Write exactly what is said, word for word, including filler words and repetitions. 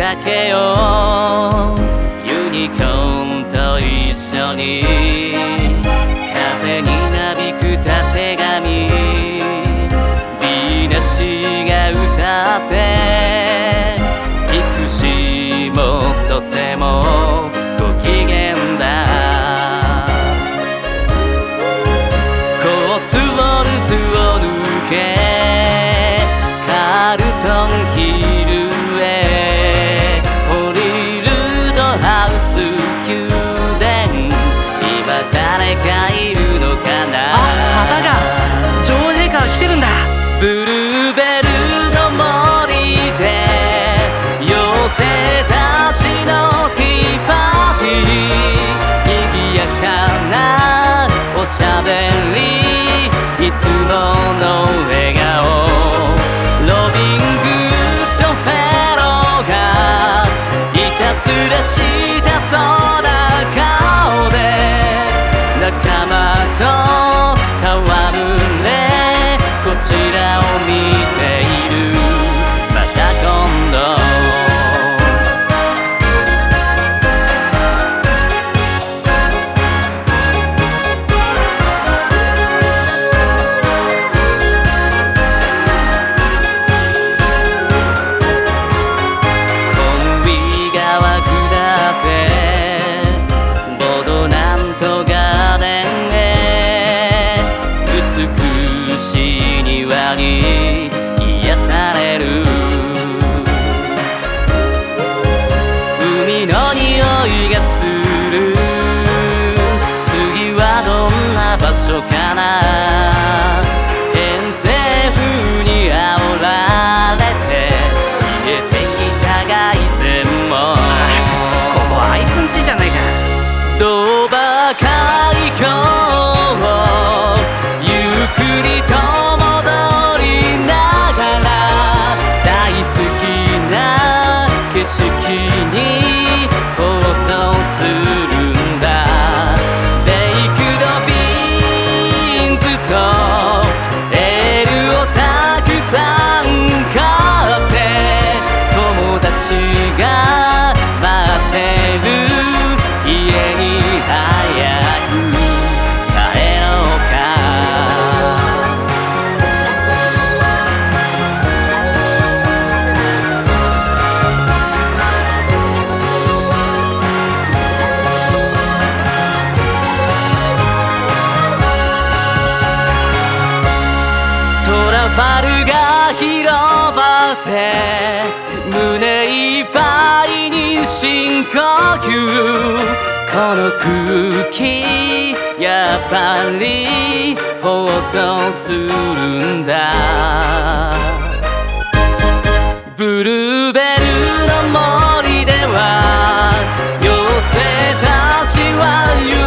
かけようユニコーンと一緒に風になびくたてがみヴィーナスが歌ってピクシーもとてもご機嫌だコーツウォルズを抜けカルトンヒルへ降りるドハウス宮殿今誰かいるのかなあ、旗が女王陛下が来てるんだ。 ブルーベルの森で妖精たちのティーパーティー賑やかなおしゃべりいつもの笑顔ロビン・グッドフェローがいたずらしたそうな顔で仲間と戯れこちらを見ているまた今度コンビ川下ってボドなんとガーデンへ美しい庭に癒される海の匂いがする次はどんな場所かな偏西風に煽られて消えてきた凱旋もここあいつんちじゃないか。 ドーバー海峡をゆっくりと戻りながら大好きな景色にほっとするんだベイクドビーンズとエールをたくさん買って友達が待ってる家に早く帰ろうかトラファルガー広場って胸いっぱいに深呼吸この空気やっぱりほっとするんだブルーベルの森では妖精たちは